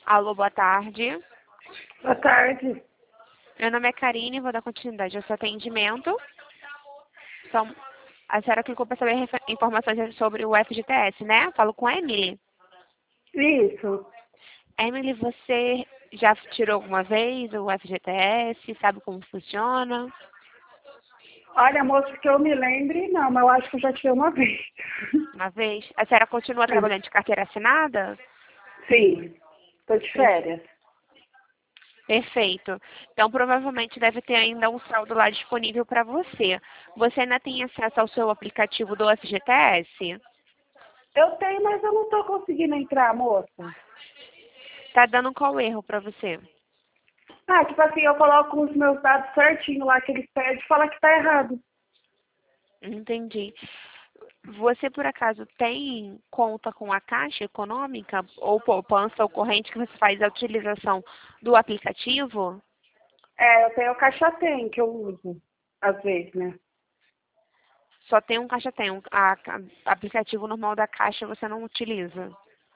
Alô, boa tarde. Boa tarde. Meu nome é Karine, vou dar continuidade ao seu atendimento. Então, a senhora clicou para saber informações sobre o FGTS, né? Falo com a Emily. Isso. Emily, você já tirou alguma vez o FGTS? Sabe como funciona? Olha, moço, que eu me lembre, não, mas eu acho que eu já tive uma vez. Uma vez? A senhora continua trabalhando de carteira assinada? Sim, estou de férias. Perfeito. Então, provavelmente deve ter ainda um saldo lá disponível para você. Você ainda tem acesso ao seu aplicativo do FGTS? Eu tenho, mas eu não estou conseguindo entrar, moça. Tá dando qual erro para você? Ah, tipo assim, eu coloco os meus dados certinho lá que eles pedem e fala que tá errado. Entendi. Você, por acaso, tem conta com a Caixa Econômica ou poupança ou corrente que você faz a utilização do aplicativo? É, eu tenho o Caixa Tem, que eu uso, às vezes, né? Só tem um Caixa Tem, aplicativo normal da Caixa você não utiliza.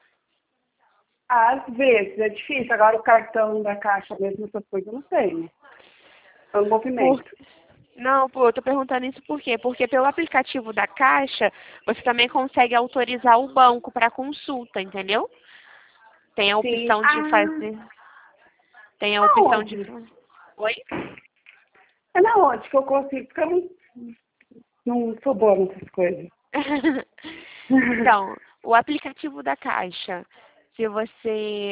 Às vezes, é difícil. Agora o cartão da Caixa mesmo, essas coisas, eu não tenho. É um Por... movimento. Não, pô, eu tô perguntando isso por quê? Porque pelo aplicativo da Caixa, você também consegue autorizar o banco para consulta, entendeu? Tem a Sim. opção de Ah, fazer. Tem a opção de. aonde? Oi? É na onde que eu consigo, porque eu não sou boa nessas coisas. Então, o aplicativo da Caixa, se você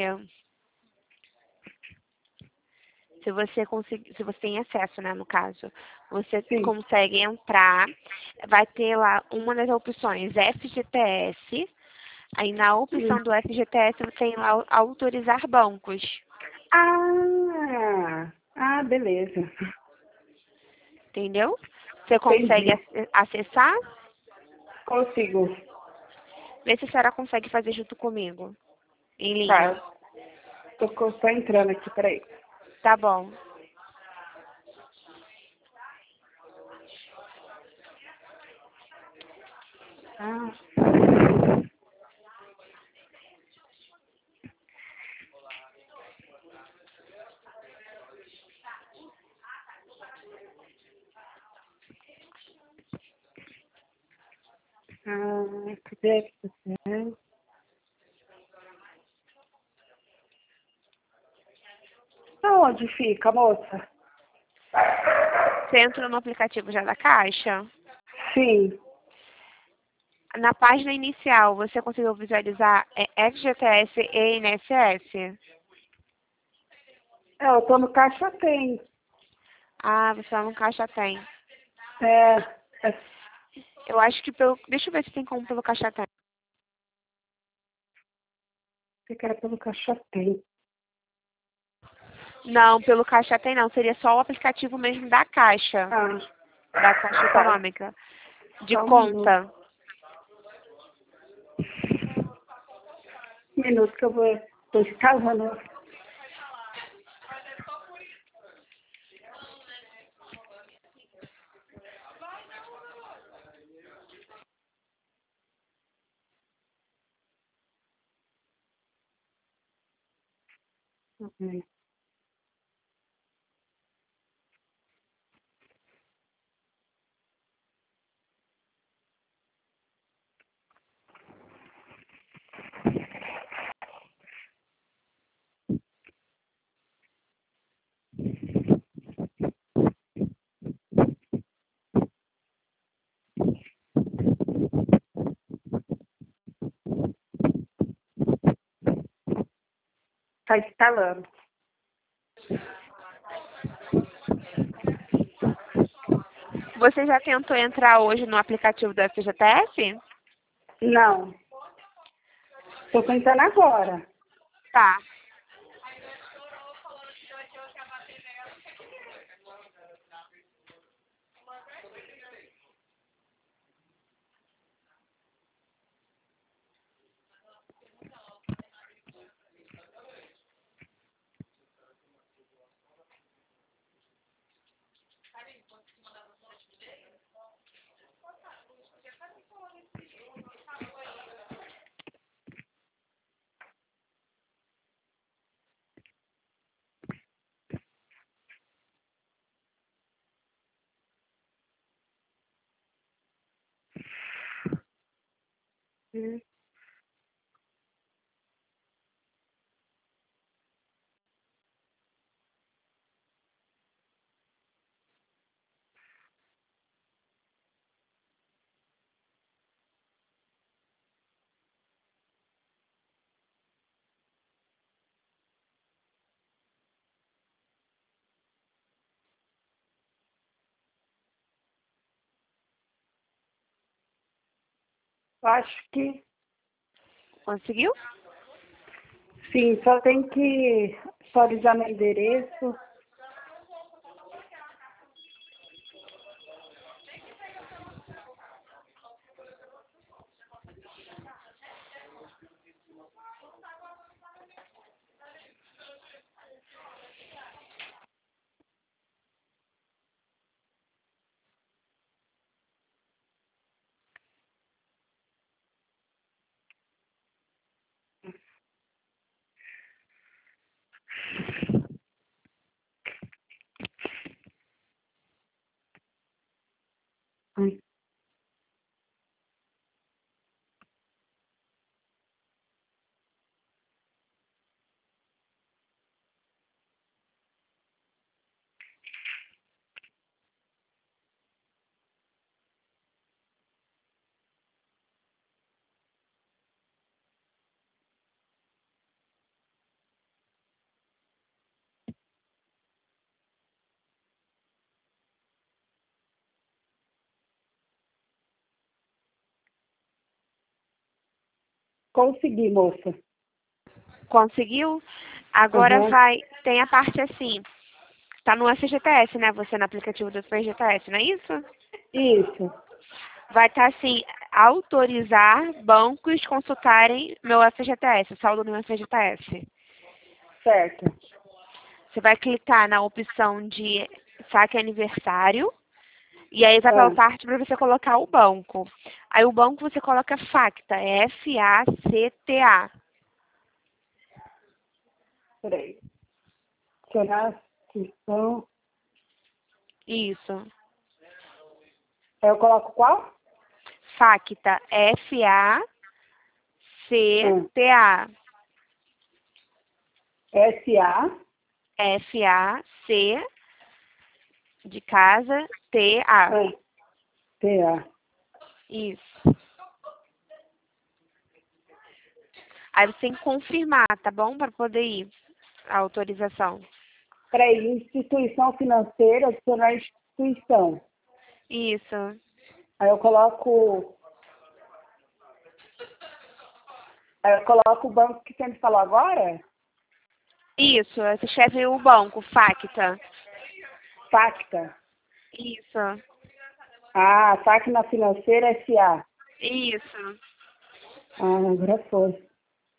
se você tem acesso, né, no caso, você Sim. consegue entrar, vai ter lá uma das opções FGTS, aí na opção do FGTS você tem lá autorizar bancos, Beleza. entendeu? Você consegue Entendi. acessar, Consigo. vê se a senhora consegue fazer junto comigo, em linha. Tá. Tô entrando aqui, peraí. Tá bom. Ah, cadê que você? Aonde fica, moça? Você entrou no aplicativo já da Caixa? Sim. Na página inicial, você conseguiu visualizar FGTS e INSS? Eu tô no Caixa Tem. Ah, você lá no Caixa tem. É, Eu acho que pelo... Deixa eu ver se tem como pelo Caixa tem. que era pelo Caixa Tem. Não, pelo Caixa tem não. Seria só o aplicativo mesmo da Caixa. Ah, Da Caixa tá. Econômica. De Só um minuto. conta. Um minuto que eu tô escavando. Ok. Tá instalando. Você já tentou entrar hoje no aplicativo do FGTS? Não. Tô tentando agora. Tá. Acho que Conseguiu? sim, só tem que atualizar meu endereço. Ai, consegui, moça. Conseguiu? Agora Aham. vai, tem a parte assim, tá no FGTS, né? Você no aplicativo do FGTS, não é isso? Isso, Vai estar assim, autorizar bancos consultarem meu FGTS, o saldo do meu FGTS. certo. Você vai clicar na opção de saque aniversário e aí vai para a Ah, parte para você colocar o banco. Aí o banco você coloca FACTA, é FACTA. peraí. Será que são... Isso. Eu coloco qual? FACTA, Ah, FACTA. SA, FAC de casa, TA. ah, TA. Isso. Aí você tem que confirmar, tá bom? Para poder ir a autorização. Peraí, instituição financeira, adicionar instituição. Isso. Aí eu coloco... Aí eu coloco o banco que você me falou agora? Isso. Você escreve o banco, FACTA. Pacta. Isso. Ah, Máquina Financeira SA. Isso. Ah, agora foi.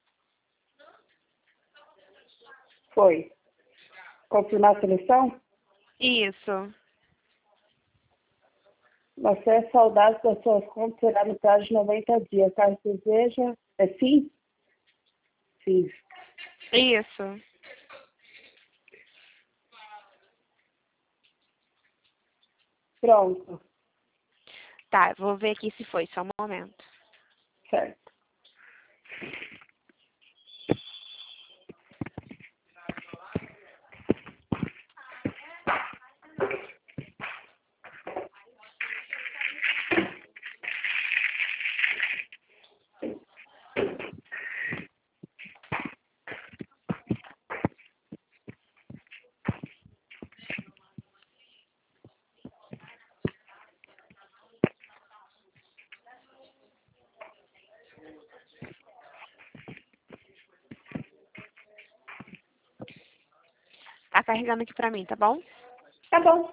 Foi. Confirmar a seleção? Isso. O acesso ao dados das suas contas será no prazo de 90 dias. Caso deseja, é sim? Sim. Isso. Pronto. Tá, vou ver aqui se foi, só um momento. Certo. Tá carregando aqui pra mim, tá bom? Tá bom.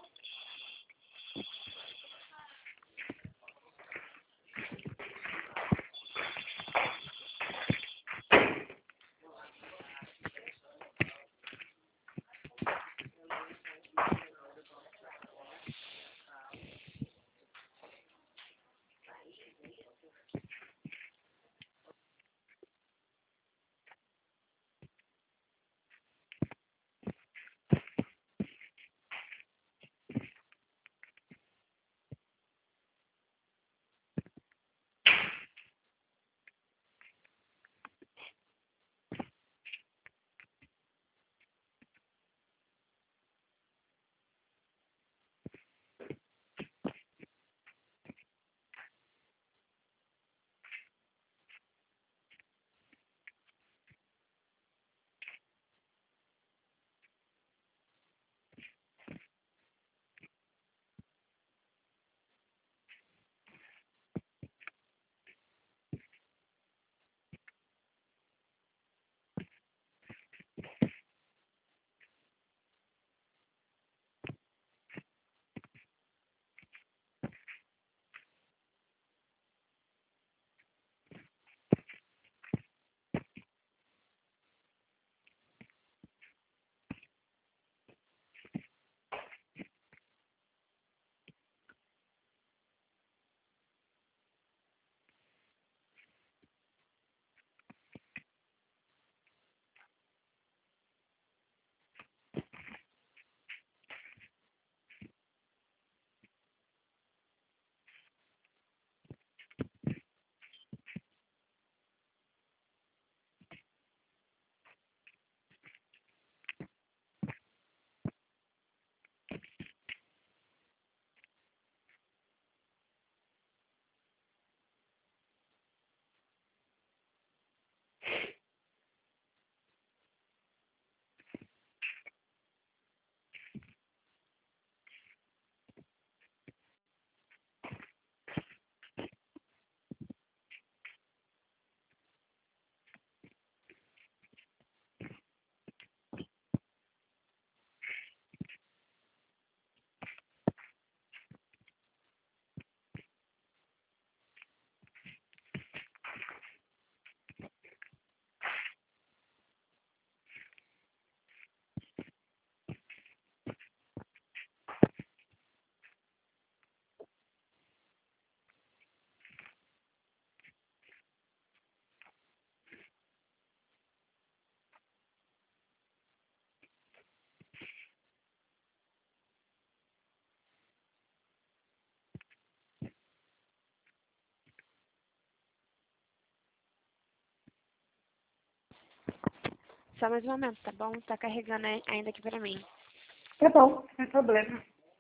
Só mais um momento, tá bom? Tá carregando ainda aqui pra mim. Tá bom, sem problema.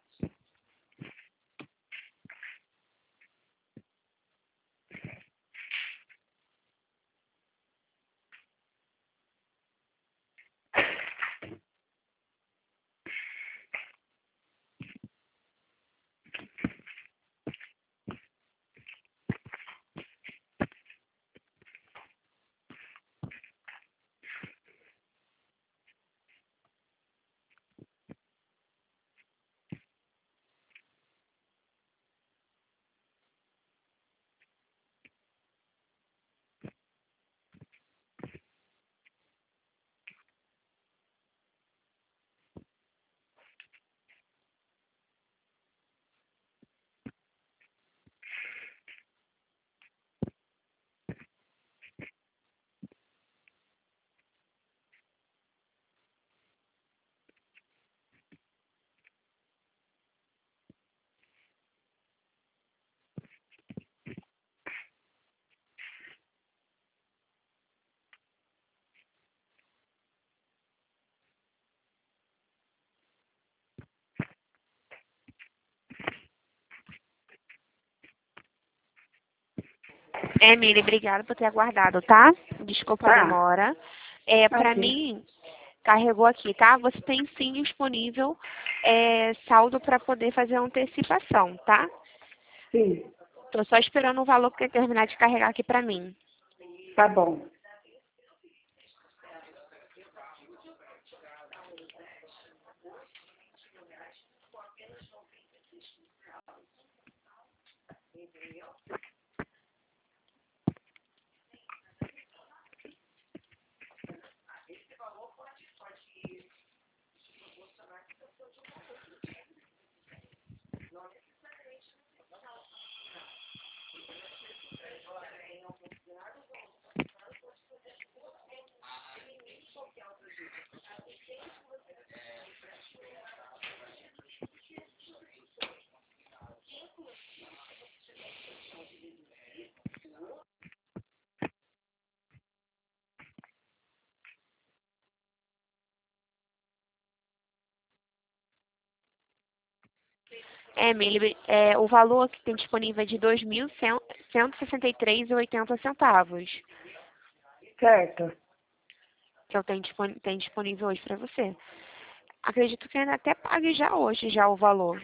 Emily, obrigada por ter aguardado, tá? Desculpa a Tá, demora. Pra imagina. mim, carregou aqui, tá? Você tem sim disponível saldo para poder fazer a antecipação, tá? Sim, Tô só esperando o valor que terminar de carregar aqui pra mim. tá bom. Emily, o valor que tem disponível é de 2.163,80 Certo. que eu tenho disponível hoje para você. Acredito que ainda até pague já hoje já o valor.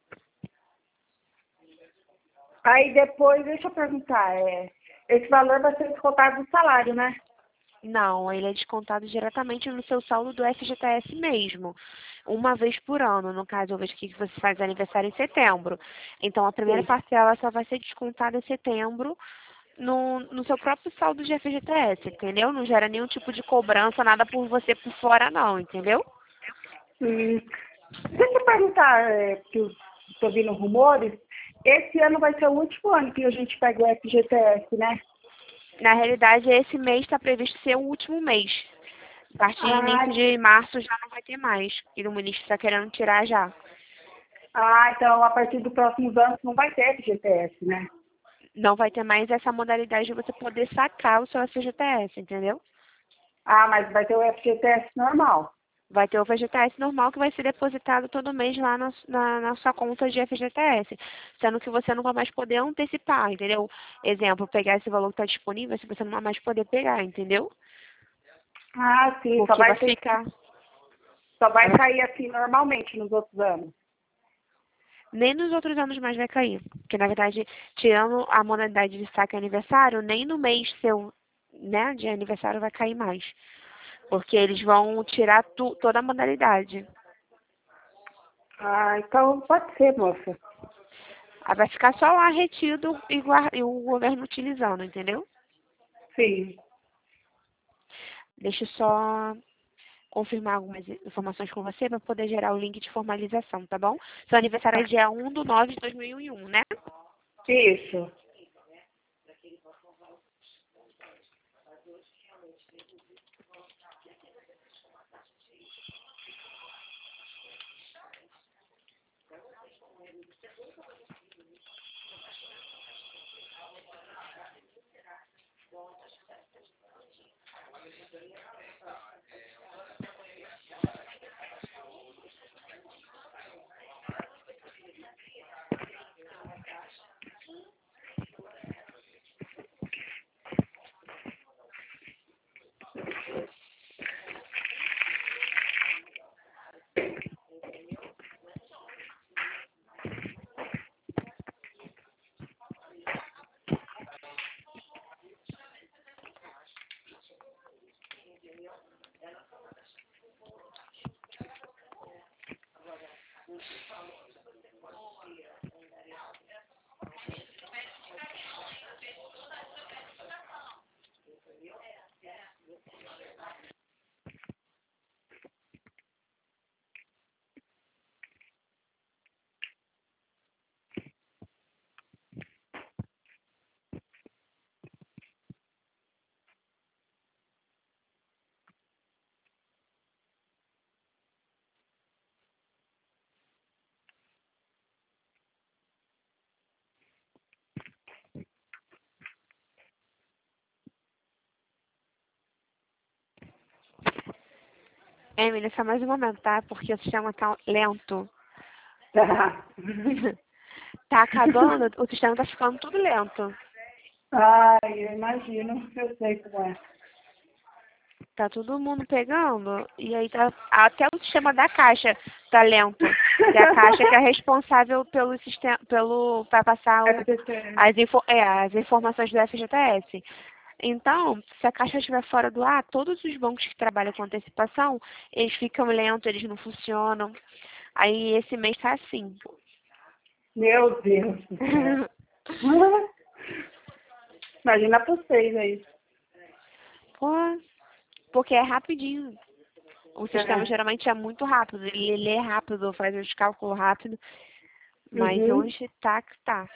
Aí depois, deixa eu perguntar, esse valor vai ser descontado do salário, né? Não, ele é descontado diretamente no seu saldo do FGTS mesmo, uma vez por ano. No caso, eu vejo que você faz aniversário em setembro. Então, a primeira Sim. parcela só vai ser descontada em setembro no seu próprio saldo de FGTS, entendeu? Não gera nenhum tipo de cobrança, nada por você por fora, não, entendeu? Hum, deixa eu perguntar, porque eu estou ouvindo rumores, esse ano vai ser o último ano que a gente pega o FGTS, né? Na realidade, esse mês está previsto ser o último mês. A partir de Ah, início de março já não vai ter mais. E o ministro está querendo tirar já. então a partir dos próximos anos não vai ter FGTS, né? Não vai ter mais essa modalidade de você poder sacar o seu FGTS, entendeu? Ah, mas vai ter o FGTS normal. Vai ter o FGTS normal que vai ser depositado todo mês lá na sua conta de FGTS, sendo que você não vai mais poder antecipar, entendeu? Exemplo, pegar esse valor que está disponível, se você não vai mais poder pegar, entendeu? Ah, sim, Porque vai ficar. só vai cair assim normalmente nos outros anos. Nem nos outros anos mais vai cair. Porque, na verdade, tirando a modalidade de saque aniversário, nem no mês seu, né, de aniversário vai cair mais. Porque eles vão tirar toda a modalidade. Ah, então pode ser, moça. Aí vai ficar só lá retido e o governo utilizando, entendeu? Sim. Deixa eu só confirmar algumas informações com você para poder gerar o link de formalização, tá bom? Seu aniversário é dia 1/9/2001, né? Isso. Emily, só mais um momento, tá? Porque o sistema tá lento. Tá. Tá acabando, o sistema tá ficando tudo lento. Ai, eu imagino, eu sei como é. Tá todo mundo pegando, e aí tá, até o sistema da caixa tá lento. Que é a caixa que é responsável pelo sistema, para passar FGTS. as informações do FGTS. Então, se a caixa estiver fora do ar, todos os bancos que trabalham com antecipação, eles ficam lentos, eles não funcionam. Aí esse mês tá assim. Meu Deus do céu. Imagina pra vocês aí. Pô, porque é rapidinho. O sistema É. geralmente é muito rápido, ele lê rápido, faz os cálculos rápido, mas Uhum. hoje tá que tá.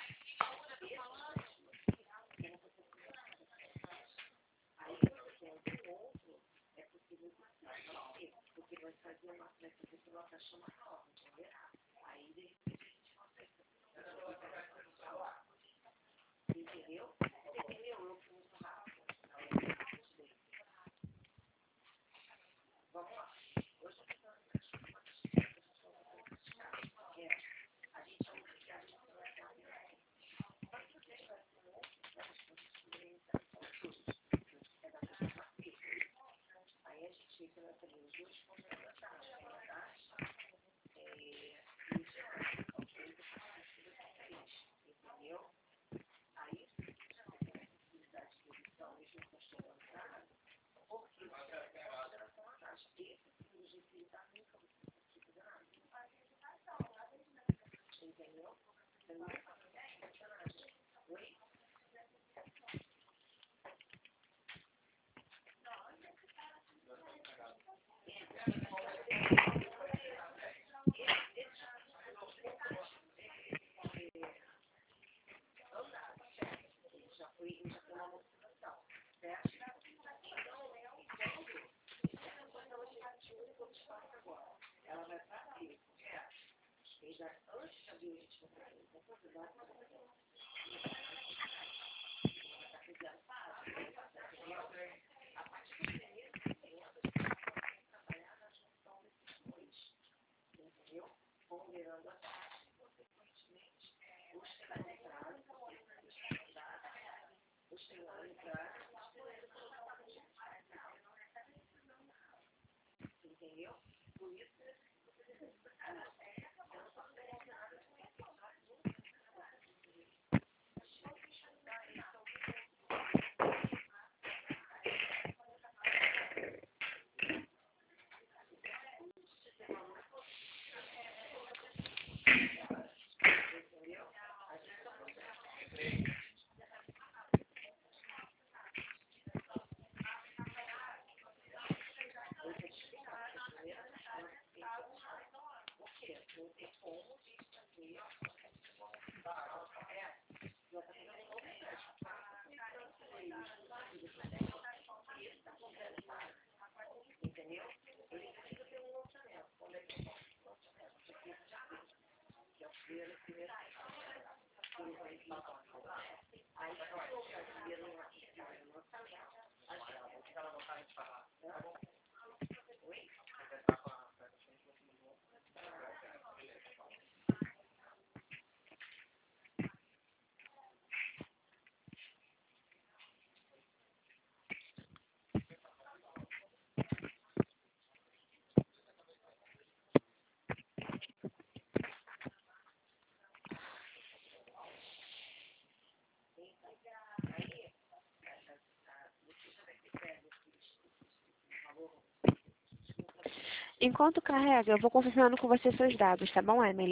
Enquanto carrega, eu vou confirmando com você seus dados, tá bom, Emily?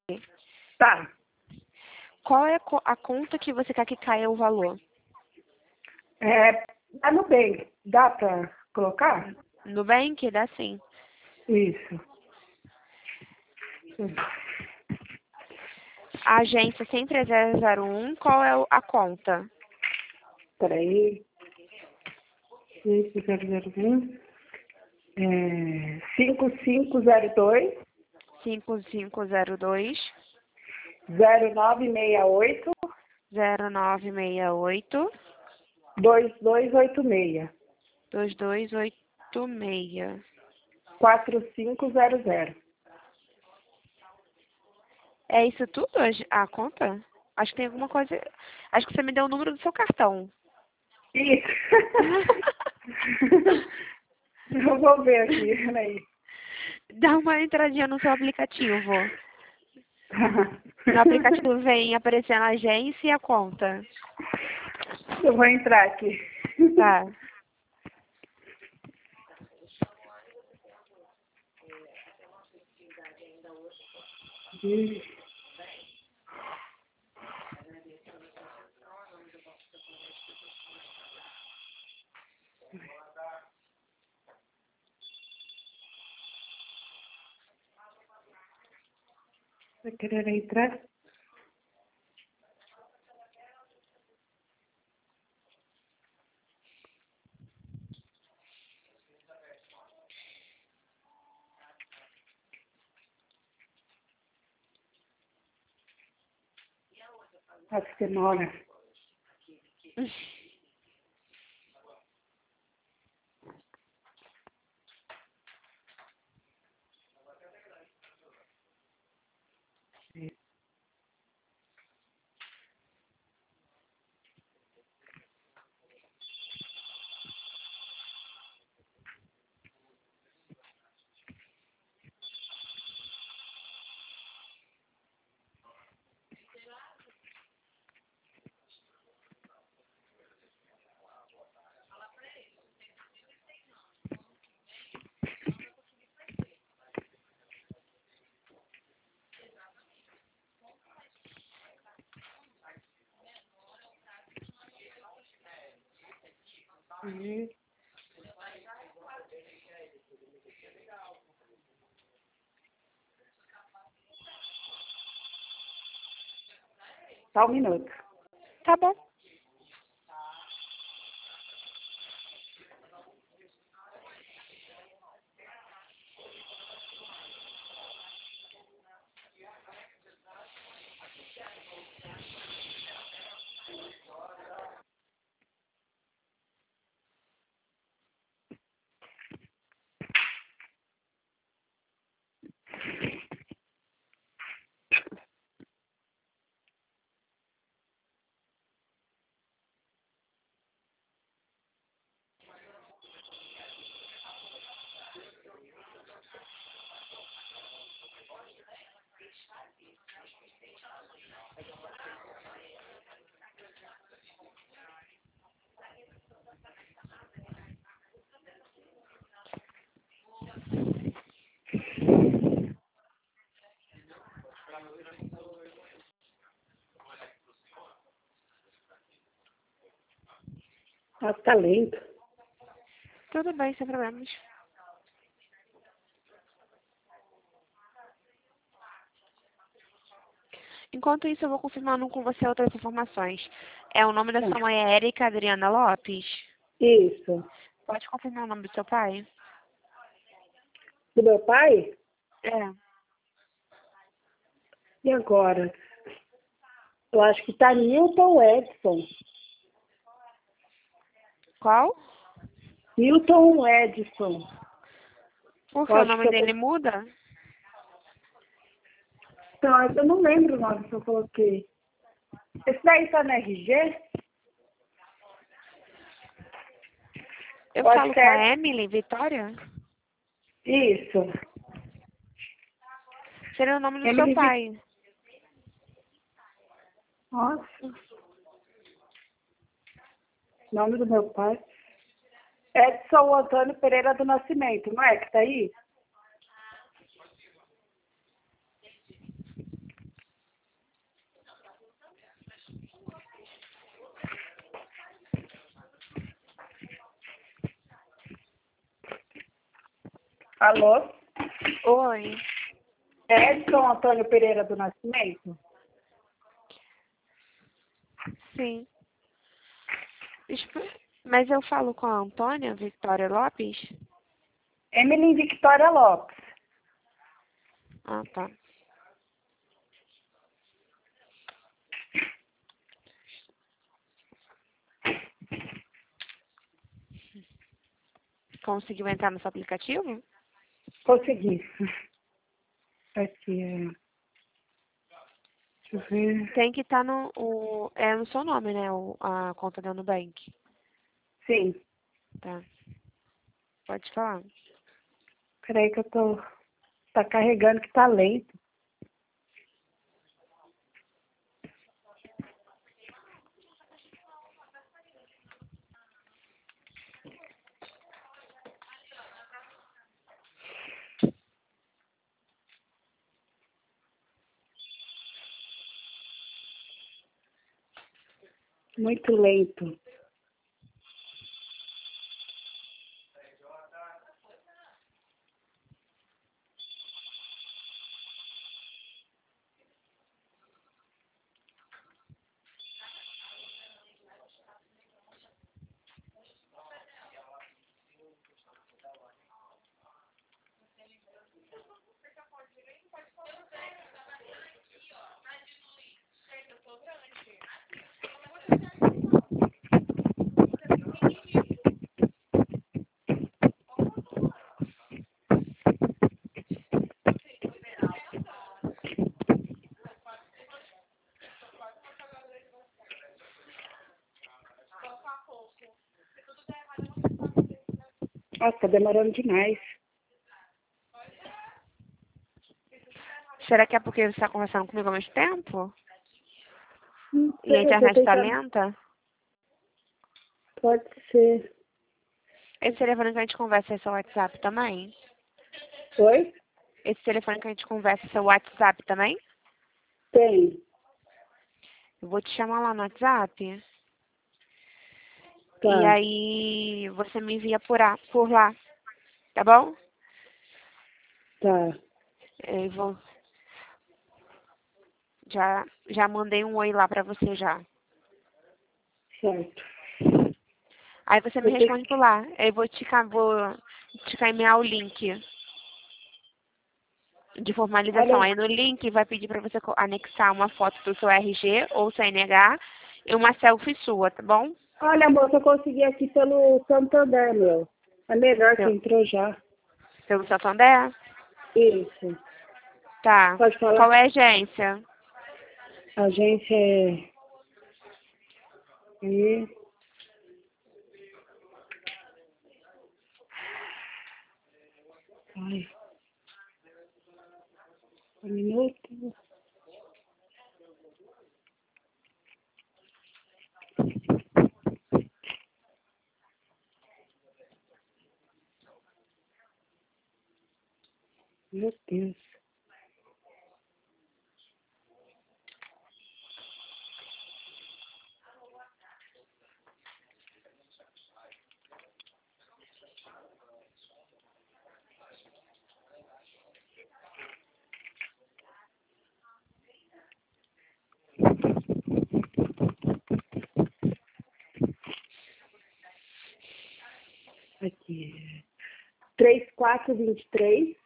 Tá. Qual é a conta que você quer que caia o valor? Tá no bem. Dá pra colocar? Nubank? Dá sim. Isso. A agência sempre é 001. Qual é a conta? Peraí. Isso, 001. 5502 5502 0968 0968 2286. 2286. 4500. É isso tudo? A conta? Acho que tem alguma coisa. Acho que você me deu o número do seu cartão. Isso. Eu vou ver aqui, peraí. Dá uma entradinha no seu aplicativo. No aplicativo vem aparecendo a agência e a conta. Eu vou entrar aqui. Tá. Vai querer entrar? Acho que demora. Só um minuto. Tá bom. Nossa, tá lento. Tudo bem, sem problemas. Enquanto isso, eu vou confirmando com você outras informações. O nome da sua mãe é Érica Adriana Lopes? Isso. Pode confirmar o nome do seu pai? Do meu pai? É. E agora? Eu acho que tá Newton Edson. Qual? Newton Edson. Porque Eu o acho nome que dele muda? Então, eu não lembro o nome que eu coloquei. Esse daí tá no RG? Eu Pode falo com ser. a Emily, Vitória? Isso. Seria o nome do seu Emily pai. Nossa. Nome do meu pai. Edson Antônio Pereira do Nascimento, não é que tá aí? Alô? Oi. Edson Antônio Pereira do Nascimento? Sim. Mas eu falo com a Antônia Vitória Lopes? Emily Victoria Lopes. Ah, tá. Conseguiu entrar no seu aplicativo? Consegui. Aqui é. Deixa eu ver. Tem que estar no seu nome, né? A conta da Nubank. Sim. Tá. Pode falar. Peraí que eu tô. Tá carregando que tá lento. Muito lento. Nossa, tá demorando demais. Será que é porque você está conversando comigo ao mesmo tempo? Não E a sei, eu tô internet está tentando. lenta? Pode ser. Esse telefone que a gente conversa é seu WhatsApp também? Oi? Esse telefone que a gente conversa é seu WhatsApp também? Tem. Eu vou te chamar lá no WhatsApp. E Tá. aí você me envia por lá, tá bom? Tá. Eu vou, já mandei um oi lá pra você já. Certo. Aí você me Eu tenho responde por lá. Aí eu vou te enviar o link de formalização. Olha, Aí no link vai pedir pra você anexar uma foto do seu RG ou CNH e uma selfie sua, tá bom? olha, moça, eu consegui aqui pelo Santander, meu. É melhor que Pelo, entrou já. pelo Santander? Isso. Tá. Pode falar? Qual é a agência? A agência é. E... Ai, um minuto. Meu Deus. Aqui. 3423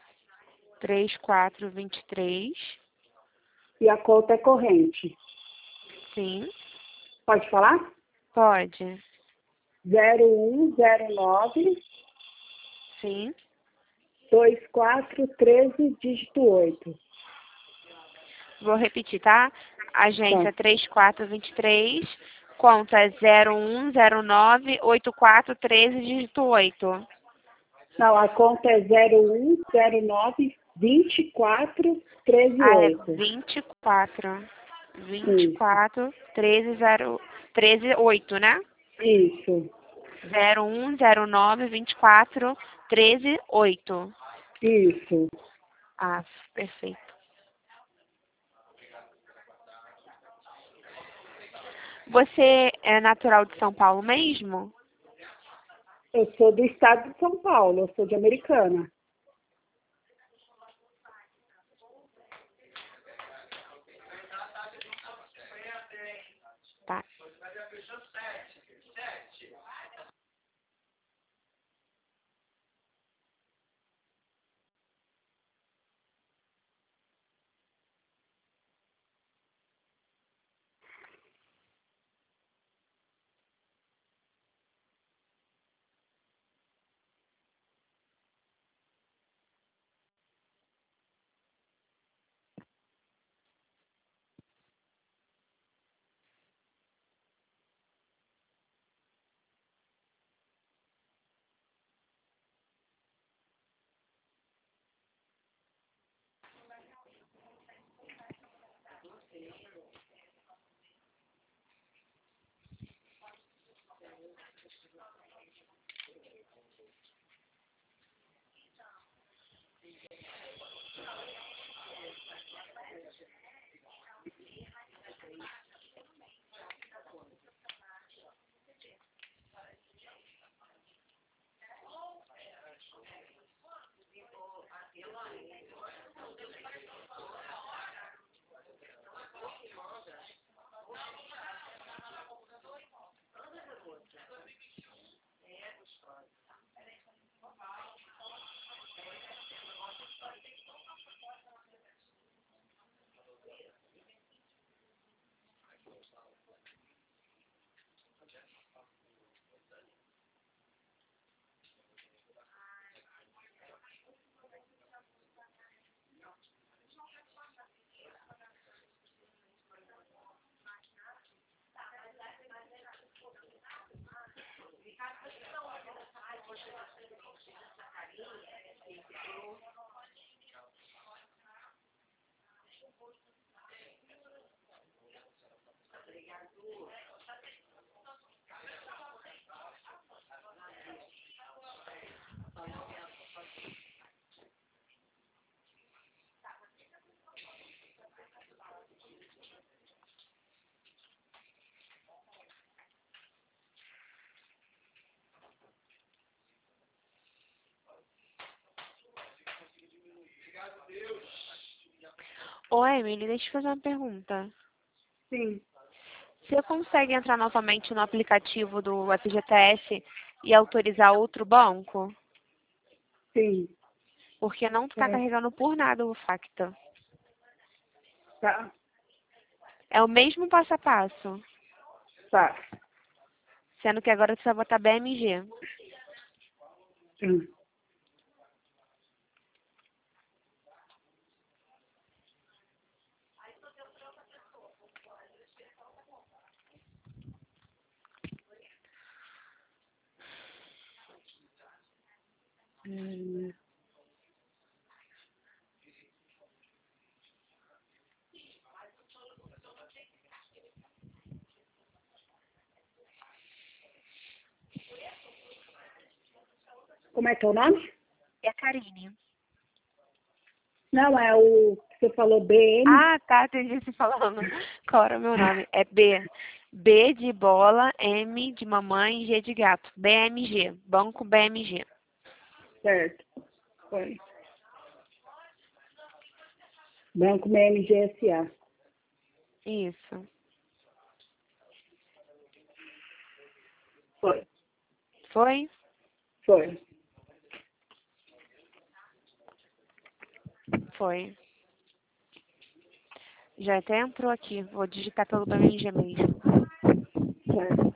3423. e a conta é corrente. Sim. Pode falar? Pode. 0109 Sim. 2413 dígito 8. Vou repetir, tá? Tá. Agência 3423, conta 01098413, dígito 8. Não, a conta é 0109 2413 Ah, é 8. 24. Isso. 24 13 0 13 8, né? Isso. 0109 24 13 8. Isso. Ah, perfeito. Você é natural de São Paulo mesmo? Eu sou do estado de São Paulo, eu sou de Americana. Tá. Ô, Emily, deixa eu fazer uma pergunta. Sim, Você consegue entrar novamente no aplicativo do FGTS e autorizar outro banco? sim. Porque não está É, carregando por nada o Facta. tá, É o mesmo passo a passo, tá. sendo que agora você vai botar BMG. Hum. Hum. Como é que é o nome? É a Karine. Não, é o que você falou BN. Ah, tá, entendi você falando. Qual era o meu nome? É B. B de bola, M de mamãe, G de gato. BMG. Banco BMG. Certo. Foi. Banco BMGSA. Isso. Foi. Foi? Foi. Foi. Já até entrou aqui. Vou digitar pelo BMG mesmo. Certo.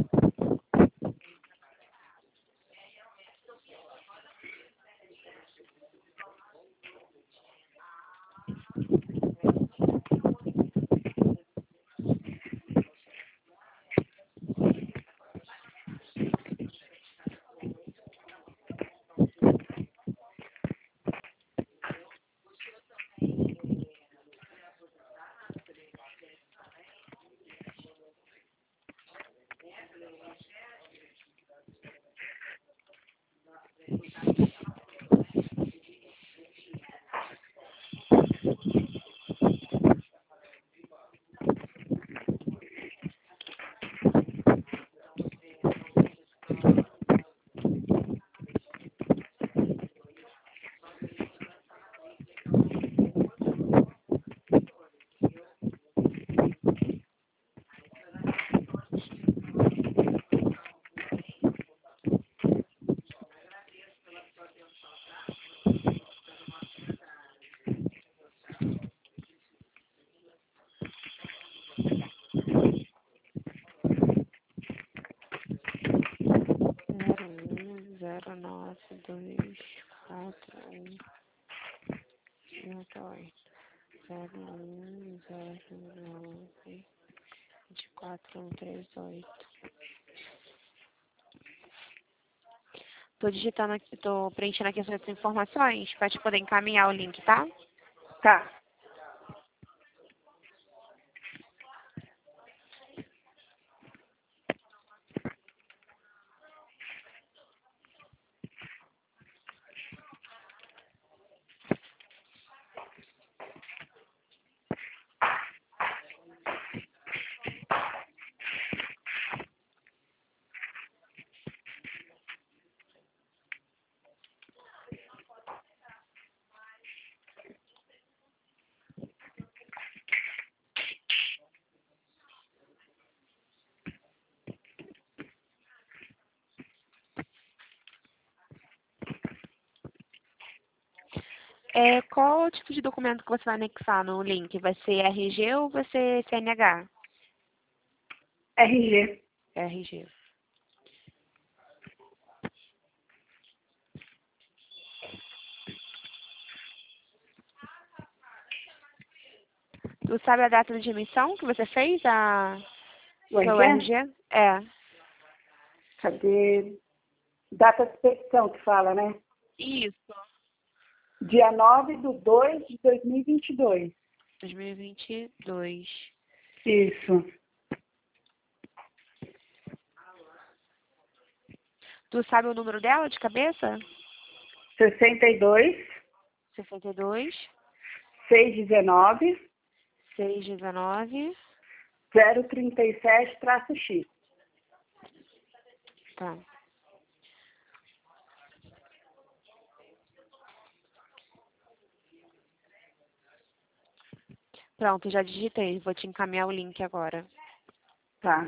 Zero nove dois quatro um 8. 0109 24138. Tô digitando aqui, tô preenchendo aqui essas informações para te poder encaminhar o link, tá? Tá. Qual o tipo de documento que você vai anexar no link? Vai ser RG ou vai ser CNH? RG. RG. Tu sabe a data de emissão que você fez O seu RG? RG? É. Cadê? data de expedição que fala, né? Isso. Dia 9/2/2022. 2022. Isso. Tu sabe o número dela de cabeça? 62 62 619 619. 037-X. Tá. Pronto, já digitei. Vou te encaminhar o link agora. Tá.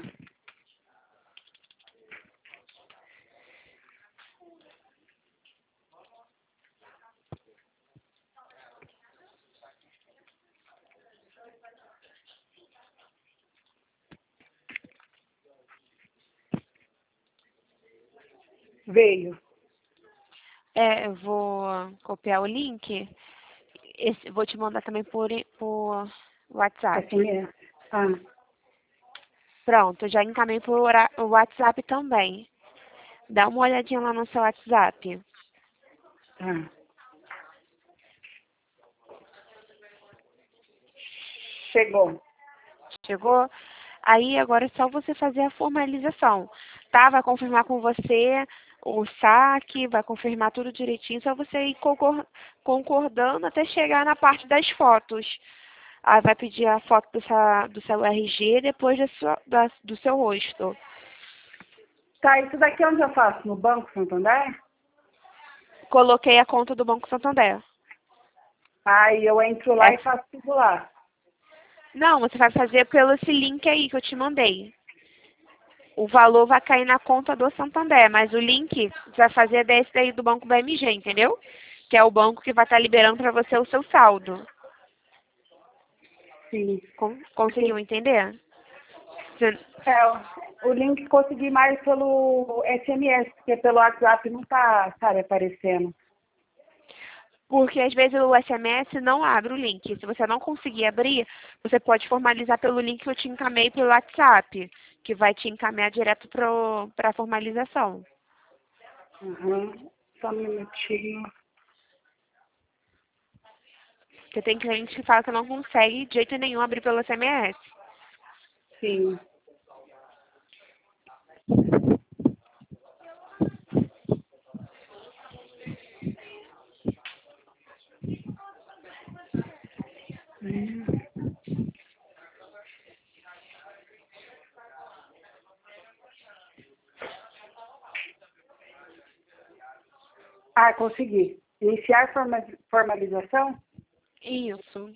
Veio. Eu vou copiar o link. Vou te mandar também por WhatsApp. Assim é. Ah, Pronto, já encaminhei por o WhatsApp também. Dá uma olhadinha lá no seu WhatsApp. tá. Chegou. Chegou? Aí agora é só você fazer a formalização. Tá? Vai confirmar com você o saque, vai confirmar tudo direitinho, só você ir concordando até chegar na parte das fotos. Aí vai pedir a foto do seu RG depois do seu rosto. Tá, isso daqui é onde eu faço? No Banco Santander? Coloquei a conta do Banco Santander. Aí eu entro lá É- e faço tudo lá. Não, você vai fazer pelo esse link aí que eu te mandei. O valor vai cair na conta do Santander, mas o link você vai fazer desse daí do Banco BMG, entendeu? Que é o banco que vai estar liberando para você o seu saldo. Sim. Conseguiu entender? Você- O link consegui mais pelo SMS, porque pelo WhatsApp não tá, sabe, aparecendo. Porque às vezes o SMS não abre o link. Se você não conseguir abrir, você pode formalizar pelo link que eu te encaminhei pelo WhatsApp, que vai te encaminhar direto para a formalização. Uhum. Só um minutinho. Porque tem cliente que fala que não consegue de jeito nenhum abrir pelo SMS. Sim. Ah, consegui. Iniciar formalização? Isso.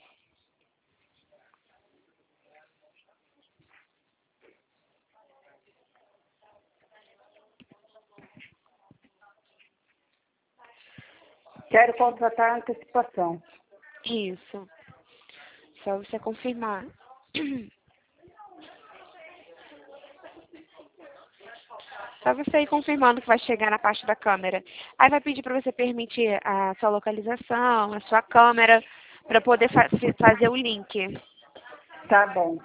Quero contratar antecipação. Isso. Só você confirmar. Só você ir confirmando que vai chegar na parte da câmera. Aí vai pedir para você permitir a sua localização, a sua câmera, para poder fazer o link. Tá bom.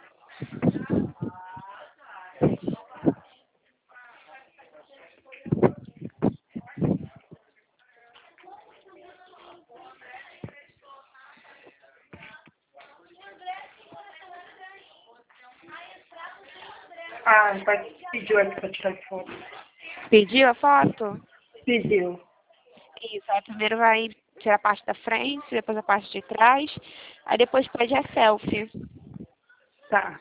Ah, pediu aqui para tirar foto. Pediu a foto? Pediu. Isso. Aí primeiro vai tirar a parte da frente, depois a parte de trás. Aí depois pede a selfie. Tá.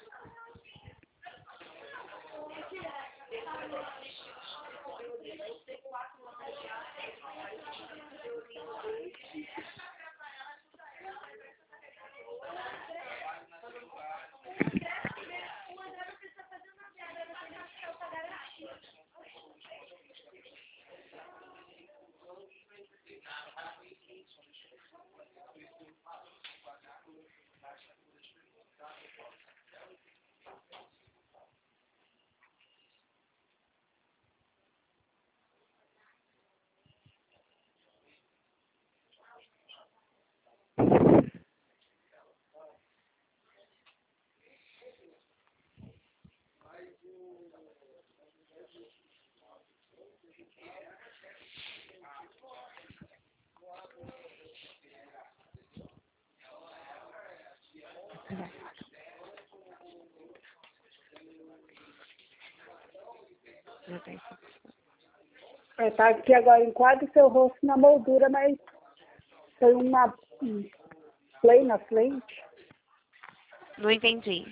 Tá aqui agora, enquadra o seu rosto na moldura, mas tem uma play na frente. Não entendi.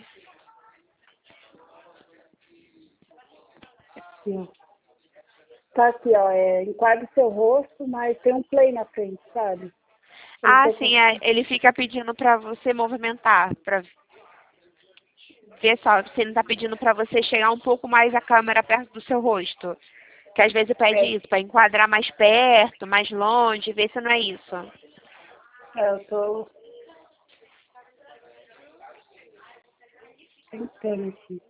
Aqui, ó. Tá aqui, ó, enquadra o seu rosto, mas tem um play na frente, sabe? Eu não Ah, tô sim, conseguindo. ele fica pedindo pra você movimentar, pra ver só, se ele não tá pedindo pra você chegar um pouco mais a câmera perto do seu rosto. Que às vezes pede É, isso, pra enquadrar mais perto, mais longe, ver se não é isso. eu tô tentando aqui.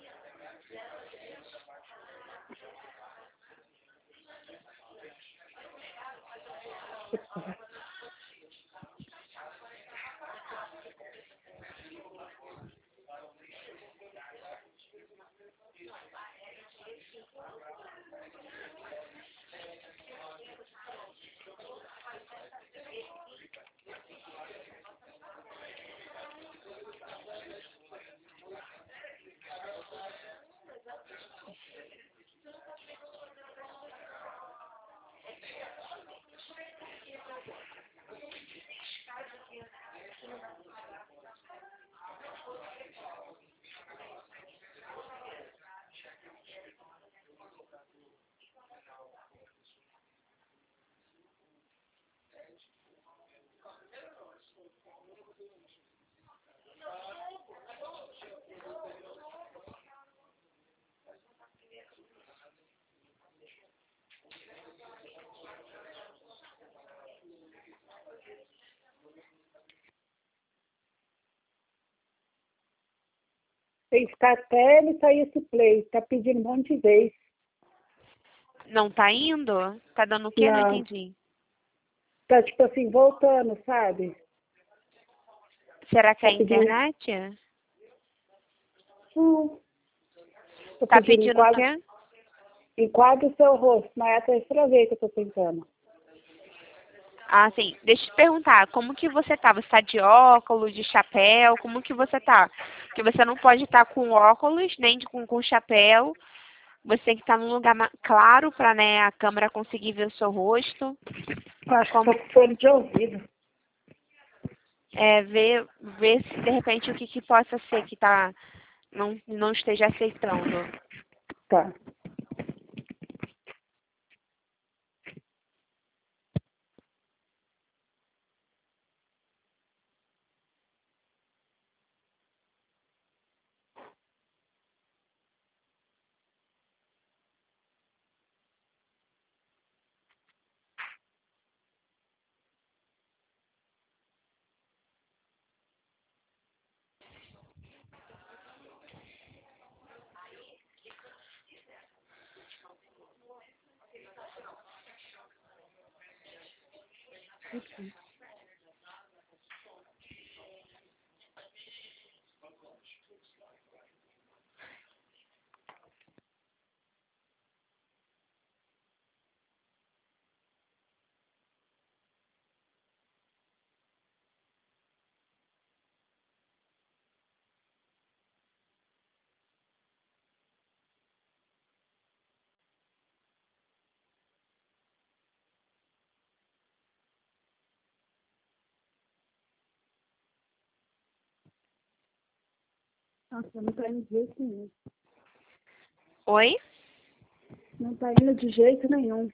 Tem que ficar até ele sair esse play. Tá pedindo um monte de vez. Não tá indo? Tá dando o quê? Não Não. entendi. Tá tipo assim, voltando, sabe? Será que é Tá a pedindo. internet? Tô Tá pedindo pedindo o quê? enquadra o seu rosto, mas é a terceira vez que eu tô tentando. Ah, sim. Deixa eu te perguntar, como que você tá? Você tá de óculos, de chapéu? Como que você tá? Porque você não pode estar com óculos, nem com chapéu. Você tem que estar num lugar claro para, né, a câmera conseguir ver o seu rosto. Eu acho que Como, tô com fone de ouvido. ver se de repente o que, que possa ser que tá, não esteja aceitando. Tá. Nossa, não tá indo de jeito nenhum. Oi? Não tá indo de jeito nenhum.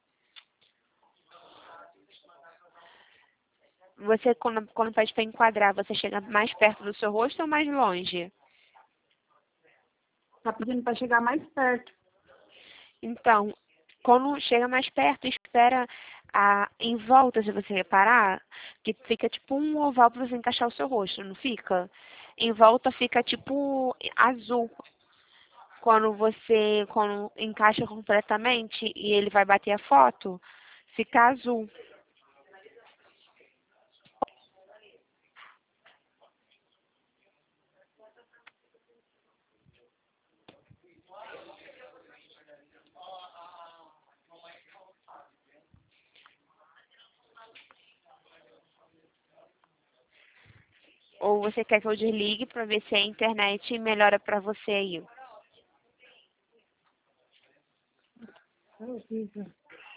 Você, quando pede para enquadrar, você chega mais perto do seu rosto ou mais longe? Tá pedindo pra chegar mais perto. Então, quando chega mais perto, espera em volta, se você reparar, que fica tipo um oval para você encaixar o seu rosto, não fica? Em volta fica tipo azul. Quando encaixa completamente e ele vai bater a foto, fica azul. Ou você quer que eu desligue para ver se a internet melhora para você aí? horrível.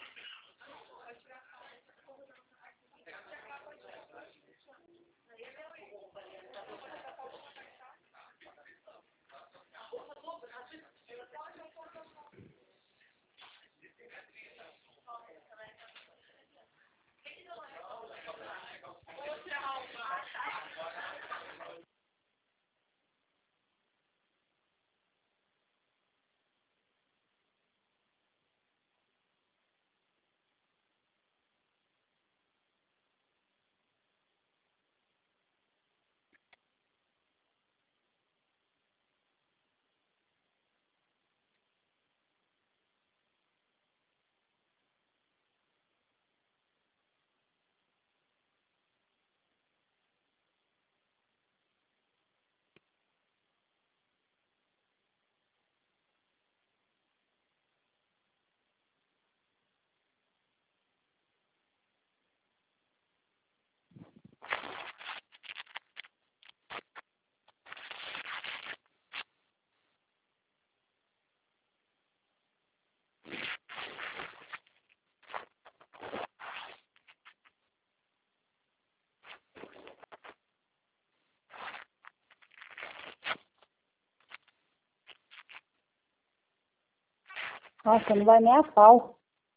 Nossa, não vai nem a pau.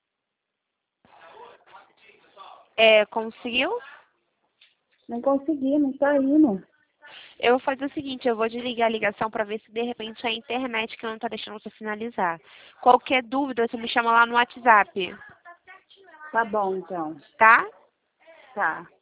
Conseguiu? Não consegui, não tá indo. Eu vou fazer o seguinte, eu vou desligar a ligação para ver se de repente é a internet que não está deixando você finalizar. Qualquer dúvida, você me chama lá no WhatsApp, Tá bom, então. tá? Tá.